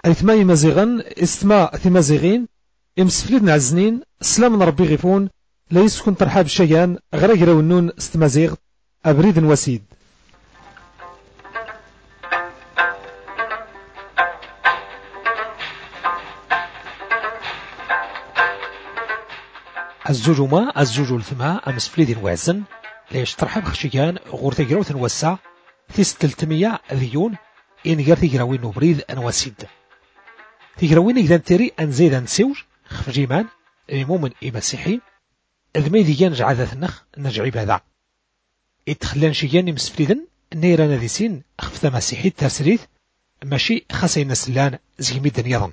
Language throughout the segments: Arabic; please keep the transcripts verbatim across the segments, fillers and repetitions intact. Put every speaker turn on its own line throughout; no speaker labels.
أيثما مزيغن استما ثمازيغين إمسفليد نعزنين سلام ربي غيفون لا يسكن ترحاب الشيان غير ونون استمازيغ أبريد وسيد. الزوج ما الزوج الثما أمسفليد وعزن ليش ترحب خشيان غور تجرو تنوسع ثيس تلتمية ذيون إن غير تجروين نبريد أنوسيد تجروين إذا تري أنزيد أنسوج خفجيمان المؤمن إمسيحي ذمي ديان جعادة النخ نجعي بهذا يتخلان شيان مسفليدن نيرانا ذيسين أخفث مسيحي ترسليث ماشي خاصين نسلان زيمي دنياضن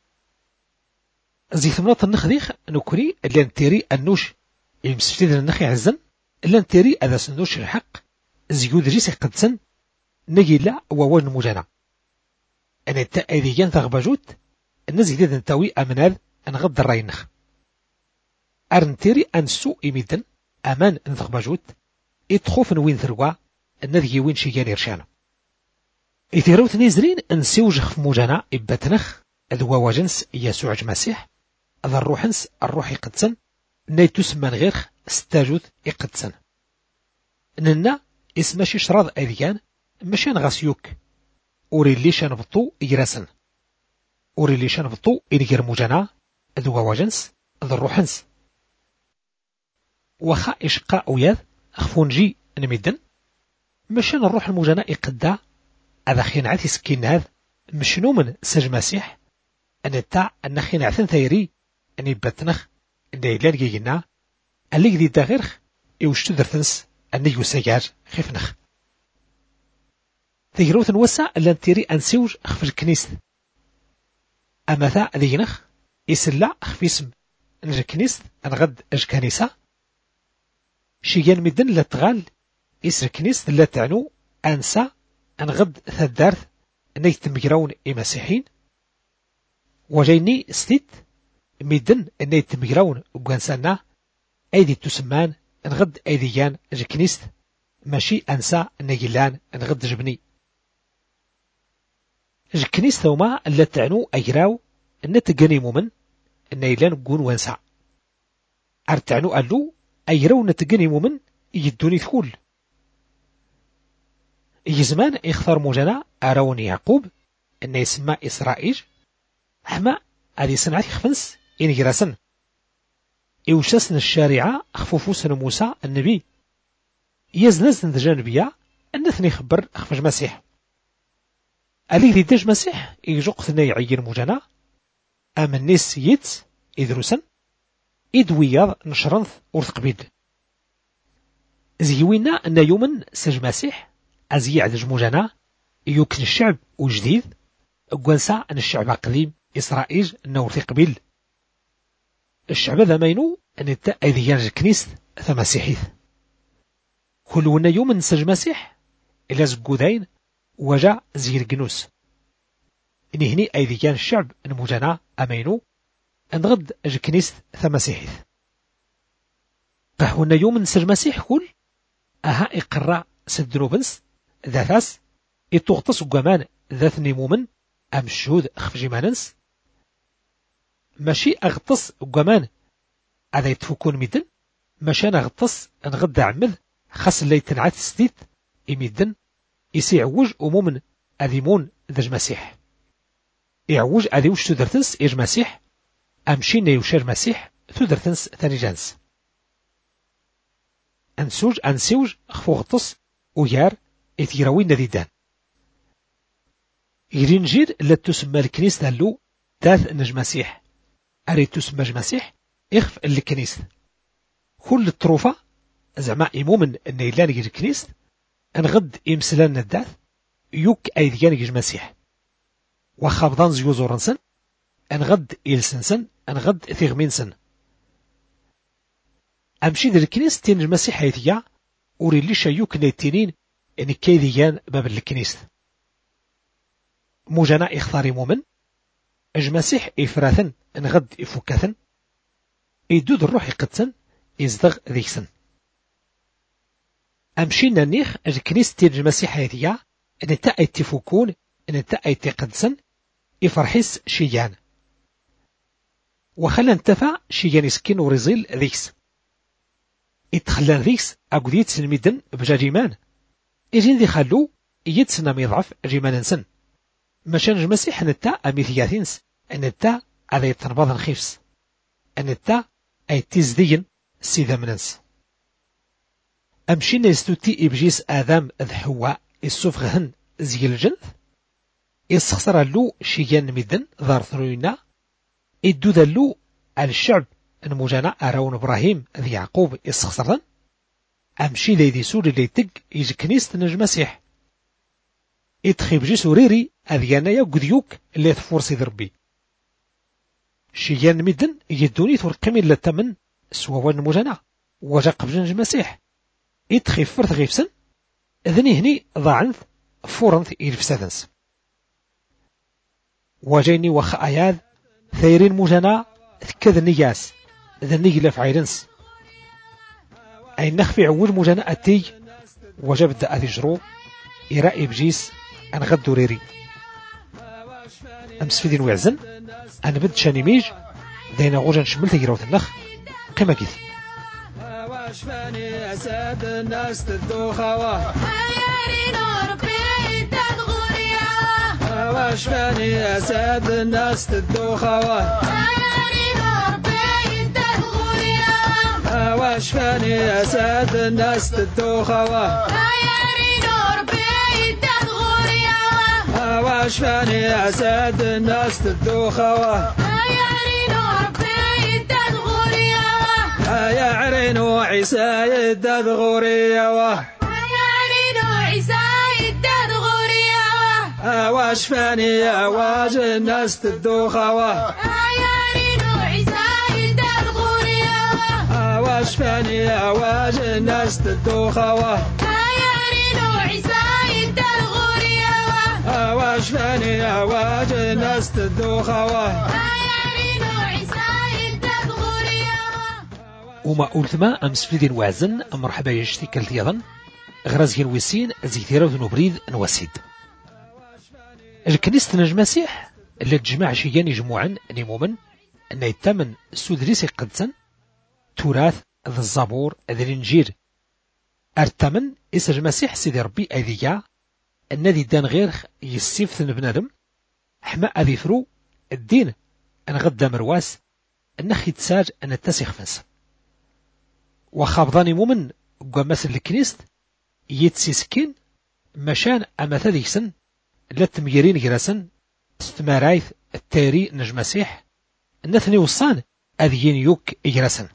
زي ثمرات النخ نكري لان تيري النوش المسفليدن النخ يعزن لان تيري أذا سنوش الحق زيود ريسي قدسن نجي لا ووان مجانا أنا التأذيان ثغبجوت الناس جديد نتاوي أمنال نغض الراينخ أرنتيري أنسو إميدن أمان نثغبجوت إتخوف نوين ثروا النذي وين شيان يرشانا إثيروت نيزرين أنسيوج خف مجانا إبتنخ أدوا وجنس يسوع المسيح هذا الروحنس الروح يقدسن نيتوس من غير ستاجوت يقدسن ننا اسمشي شراض أذيان مشان غاسيوك أوري ليش نبطو إجراسن أوري ليش نبطو إنجر مجانا أدوا وجنس هذا الروحنس وخا إشقاء وياذ أخفونجي نميدن مشان الروح المجانا إقدا هذا خينعات يسكين هذا مشنو من سج مسيح أن التاع أن خينعثن ثيري أن يبتنخ أن يلان جينا اللي جديد داغرخ يوشتو درثنس أن يوسيجار خفنخ ثيروث نوسع لان تيري أنسيوج أخف الكنيس أما ذا ذينخ يسلا أخف اسم نج الكنيس أنغد أج كنيسة شيان مدن لا تغال يسر كنيس لا تعنو أنسى أنغد ثدارث أن يتمجرون إمسيحين وجيني ستيت مدن أن يتمجرون وقانسانا أيدي تسمان أنغد أيديان أج كنيس ماشي أنسى نجلان أنغد جبني أج كنيس ثوما لا تعنو أجراو أن تجني مؤمن أن يلان قون وانسى أرتعنو قالو أيرو نتجني مؤمن يدوني ثقول يزمان يختار موجنا أرون يعقوب أن يسمى إسرائيل حما هذه صنعة خفنس إن جراسن يوشسن الشارعة خفوفوسن موسى النبي يزنزن دجانبيا أنثني خبر أخفج مسيح ألي ذي دج مسيح يجوق ثني يعير موجنا أمن نيس يتس إدروسن إدوياض نشرنث ورثقبيد زيوينا أن يومن سج مسيح أزي عدج موجنا يوكن الشعب وجديد قوانسا أن الشعب قديم إسرائيل أنه ثقبيل الشعب ذا مينو أن يتأذي ينج كنيس ثمسيحيث كل ونا يوم نسج مسيح إلا زقودين وجاء زي الجنوس إني هني أيديان الشعب المجانا أمينو أنغد أج كنيس ثمسيحيث قهونا يوم نسج مسيح كل أها إقرأ سدنوبنس ذاثاس إتوغطس قمان ذات نمومن أم الشهود أخفجي ماننس ماشي أغطس قمان هذا يتفكون ميدن ماشي أنا أغطس أنغد عمد خاص اللي تنعات ستيت إميدن يسيعوج أمومن أذيمون ذج مسيح يعوج أذيوش تدرتنس إج مسيح أمشي نيوشاج مسيح تدرتنس ثاني جانس أنسوج أنسيوج أخفو غطس ويار إتيراوين نديدان يرينجير لا تسمى الكنيسة اللو ذات نج مسيح أريد تسمى مسيح إخف الكنيسة كل الطروفة زعما إمومن أن يلان يجي الكنيسة أنغد إمسلان نداث يوك أيديان يجي المسيح وخافضان زيوزورنسن أنغد إلسنسن أنغد ثيغمينسن أمشي ذا الكنيسة تين المسيح هيتيا أوري ليش يوك نيتينين أن كيديان باب الكنيسة موجنا إخطاري مؤمن أج مسيح إفراثن أنغد إفوكاثن إدود الروح يقدسن إزدغ ذيكسن أمشينا نيخ أج كنيسة تين المسيح هيتيا أن تأي تفوكون أن تأي تقدسن إفرحيس شيان وخلا انتفع شيان يسكن ورزيل ذيكس يتخلان ذيكس أقوديت سنميدن بجاجيمان إجين ذي خلو يتسنى ميضعف جيمان نسن مشان المسيح نتا أميثياثينس نتا هذا يتنبض نخيفس نتا أي تزدين سيدا مننس أمشينا يستوتي إبجيس آدم ذ حواء السفغهن زي الجنث يسخسر اللو شيان ميدن ذار ثروينا إدو ذلو على الشعب المجانا أراون إبراهيم ذي يعقوب يسخسرن أمشي ذي ذي سوري اللي تق يجي كنيست نج مسيح إدخي بجي سوريري أذيانايا قديوك اللي ثفور سيد ربي شيان ميدن يدوني ثورقمي للتمن سووان المجانا وجا قبل نج مسيح إدخي فرث غيفسن ذني هني ضاعنث فورنث إلفسادنس وجيني وخ أياد ثيرين مجانا ثكذ النياس ذني لف عيرنس أي نخفي عوج مجانا أتي وجبد أذي جرو إراء بجيس أن غدو ريري أمس في دين وعزن أنا بد شاني ميج دينا غوجا شملت يروث النخ قيمة كيث
واشفاني أساد الناس تدوخوا واشفاني أساد الناس تدوخوا واشفاني أساد الناس تدوخوا واشفاني أساد الناس تدوخوا يا عرينو عيسى يدد غوريا
يا عرينو عيسى يدد غوريا
واشفاني أواج الناس تدوخوا
يا عرينو عيسى يدد غوريا
واشفاني أواج الناس تدوخوا
يا عرينو عيسى يدد غوريا
واشفاني أواج الناس تدوخوا
وما قلتما أمس في دين وعزن مرحبا يشتي كالتيضا غرازين ويسين زيثيرا ونبريد نوسيد الكنيسة نج مسيح اللي تجمع شيان يجموعا نمومن أن يتمن سودريسي قدسا تراث ذا الزبور ذا الانجيل ارتمن اسر المسيح سيدي ربي اذيا الذي دان غير يسيفثن بنادم حما اذي فرو الدين أن غدا مرواس أنخ يتساج أن التسيخ فنس وخابضاني مؤمن قماس الكنيست يتسيسكين مشان أما ثديسن لتميرين جراسن استمارايث التاري نج مسيح نثني وصان أذيين يوك إجراسن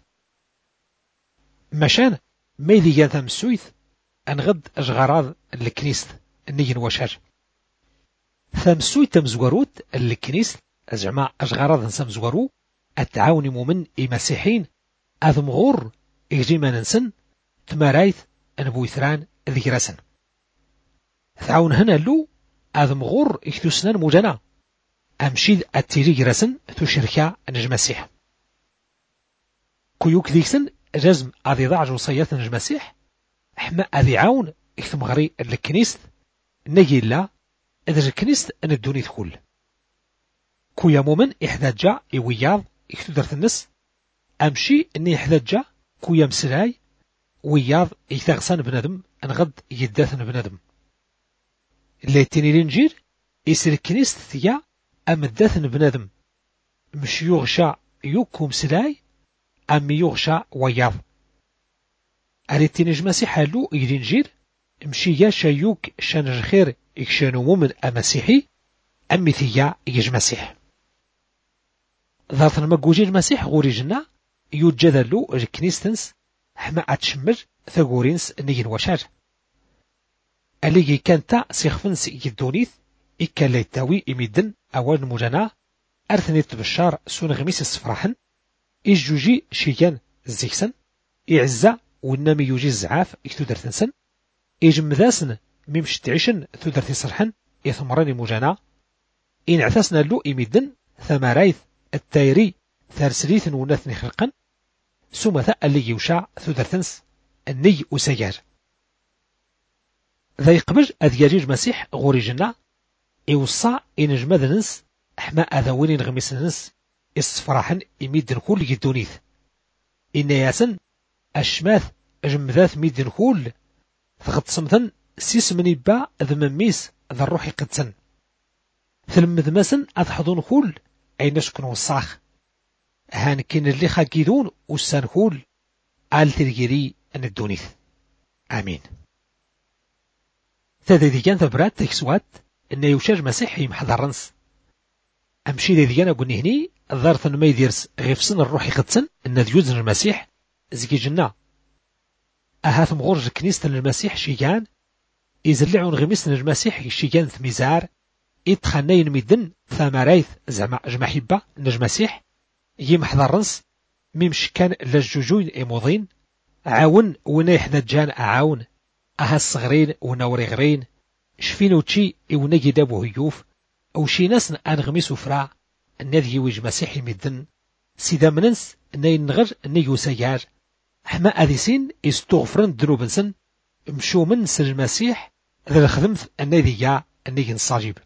مشان ميلي جاثم سويث أنغد أجغراض الكنيست النيجن وشاج ثم تمزوروت الكنيست أجمع أجغراض نسمزورو التعاون مؤمن إمسيحين أذم غور إجيما ننسن تمارايث أنبويثران ذكراسن تعاون هنا لو أذم غور إكتوسنان مجانا أمشيد التيري جراسن تشركا نج مسيح كيوك ذيكسن جزم أذي ضاع جوصيات نج مسيح حما أذي عاون إكتم غري الكنيست نجي لا إذا الكنيست أن الدوني تقول كويا مومن إحداجا إوياض إكتو درت النس أمشي أني إحداجا كويا مسلاي وياض إكتغسان بنادم أنغد يداثن بنادم اللي تيني الانجيل يسير الكنيست ثيا أم الداثن بنادم مش يغشى يوكو مسلاي أم يغشى وياض أريتيني جماسي حالو الانجيل مشي يا شايوك شان الخير إكشانو مومن أمسيحي أمي ثيا يجمسيح ذات المجوجي المسيح غوري جنا يوجد له الكنيستنس حما أتشمر ثغورينس نيجن وشاج أليجي كانتا سيخفنس يدونيث إكا ليتاوي إميدن أول مجانا أرثني تبشار سون غميس السفراحن إجوجي شيان الزيكسن إعزا ونامي يوجي الزعاف إكتو درتنسن إجمذاسن ميمش تعيشن ثو درتي صرحن إثمراني مجانا إن عثاسنا له إميدن ثمارايث التايري ثارسليث ونثني خلقا سمثا اللي يوشع ثدرتنس الني أسيار ذا يقبج أذياجيج مسيح غوري جنا إوصا إن جمذنس حما أذوين غميس نس إصفراحا إميدن كل يدونيث إن ياسن أشماث أجمذاث ميدن كل فقد صمتن سيس من يبا ذمميس ذا الروح قدسن ثلمذ مسن أضحضون كل أي نسكن والصاخ هان كين اللي خاكيدون وسان كل آل تلقيري أن الدونيث آمين. ثادي كان ثبرات تكسوات إن يوشاج مسيحي محضرنس أمشي ذي كان أقول هني ظارث ما يديرس غيفسن الروح قدسن إن ديوزن المسيح زكي جنا أهات مغرج كنيسة المسيح شيكان يزلعون غميسن المسيح شيكان ثميزار يتخنين ميدن ثمرايث زعما جمحبة نج مسيح يمحضرنس ميمش كان للجوجوين إيموضين عاون ونا يحدى جان أعاون أها الصغرين ونوري غرين شفينو تشي إونا جدابو هيوف أو شي ناس أنغميس وفرع النادي يوج مسيحي ميدن سيدا مننس ناي نغر نيو سيار حما أذيسين يستغفرن دروبنسن مشو من سر المسيح ذا الخدمت النادي يا النيجن الصاجيب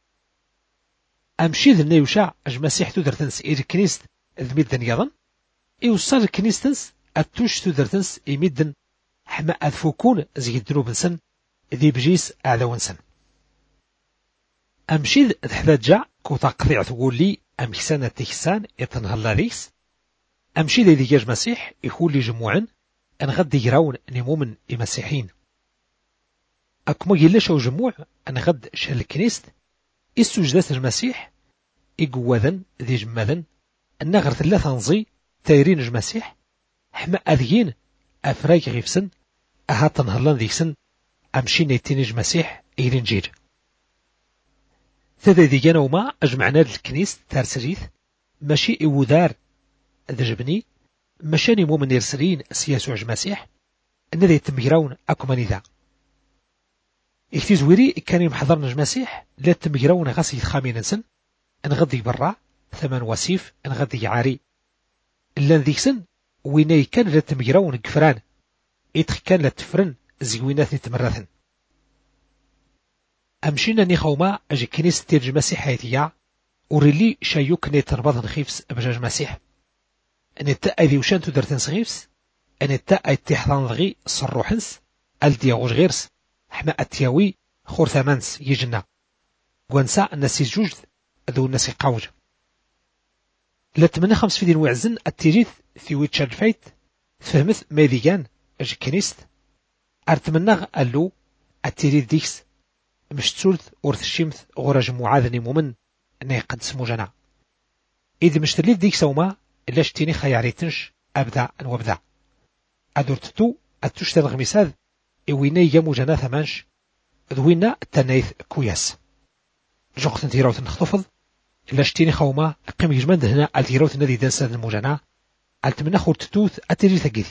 أمشي ذا نيوشا المسيح تدرتنس إير كنيست ذميدن يضن إيوصال كنيستنس أتوش تدرتنس إيميدن حما أذفوكون زي دروبنسن ذي بجيس أعلونسن أمشي ذا حدا جا كوتا قطيع تقول لي أمكسان التكسان يتنهلا ذيس أمشي ذي ديجاج مسيح يقول لي جموعا أن غد يراون نمومن المسيحين أكما يلاش أو جموع أن غد شهل الكنيست السجدات المسيح إقواذن ذي جماذن أن غر ثلاثة نزي تايرين المسيح حما أذيين أفرايك غيفسن أها تنهلان ذيكسن أمشي نيتينيج مسيح إيرين جير ثذا ديجانا وما أجمعنا للكنيست تارسريث ماشي إودار ذا جبني مشاني مؤمن يرسلين سياسو المسيح أن ذي تمجراون أكماني ذا اكتزويري كان يمحضرنا المسيح لا تمجراون غاسي خامين نسن أن غدي برا ثمان وسيف أن غدي عاري إلا ذيك سن ويني كان لا تمجراون قفران إتخ كان لا تفرن زيوينات نتمرثن أمشينا نيخوما أجي كنيس تيرج مسيح هيتيا وريلي شايوك نيتربضن خيفس أبجاج مسيح أن التاء ذي وشان تدرتن صغيفس أن التاء اتحضان ضغي صروحنس الدياغوش غيرس حما أتياوي خور ثمانس يجنا وانسا الناس جوجد ذو الناس قاوج لتمنى خمس في دين وعزن التيريث في ويتشار الفايت فهمت ماذيان أجي كنيست أرتمنى قالو التيريث ديكس مش تسولث ورث الشمث غرج معاذني مؤمن أنه قد سمو جنا إذا مش تليف ديكس وما إلا شتيني خياريتنش أبدا وابدا أدورتتو أتوش تنغميساذ إويني يمو جنا ثمانش ذوينا التنايث كوياس جوقت انتيراوت نخطفض إلا شتيني خوما قيم يجمند هنا التيراوت الذي دانساد المجنا ألتمنى خورتتوث أتري ثقيث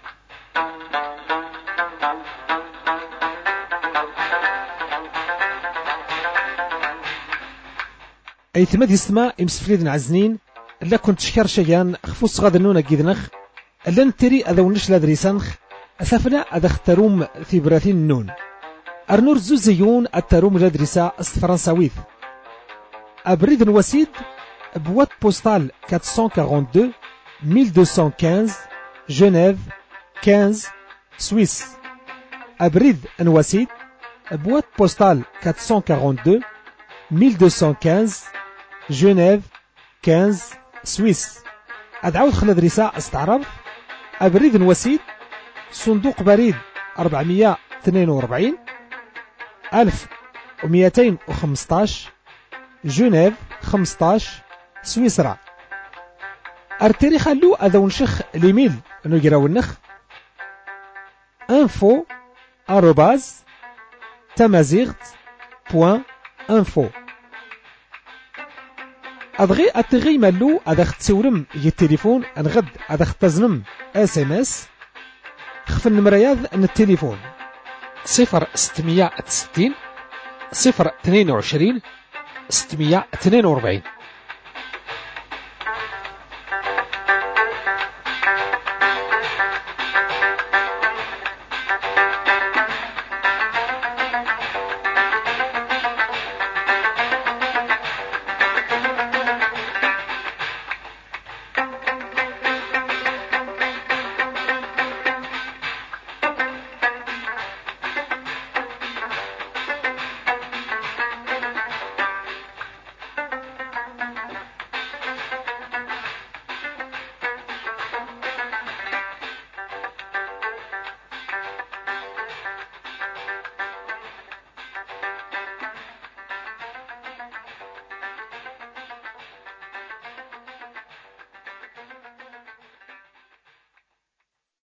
أي ثماد يسمى إمسفليد نعزنين إلا كنت شكر شيان خفوص غاد النونة جيدنخ إلا نتري أذا ونش لادريسانخ أسافنا أذا اختروم في براثين النون أرنور زوزيون التروم لادريسا فرنساويث أبريد نواسيد بوات بوستال أربعمائة واثنين وأربعين ألف ومئتين وخمسة عشر جنيف خمسة سويس أبريد نواسيد بوات بوستال أربعمائة واثنين وأربعين ألف ومئتين وخمسة عشر جنيف خمسة سويس أدعوت خلال رساء استعراض أبريد نواسيد صندوق بريد أربعمائة واثنين وأربعين ألف ومئتين وخمسة عشر جنيف خمسة عشر سويسرا أرتري خلو أذا ونشخ الإيميل نجراو النخ info arobase tamazirt بوان انفو أدغي أتغي مالو أدخ تسورم يجي التليفون أنغد أدخ تزنم اس ام اس خف النمرياض أن التليفون صفر ستمية وستين صفر اثنين وعشرين ستمية واثنين وأربعين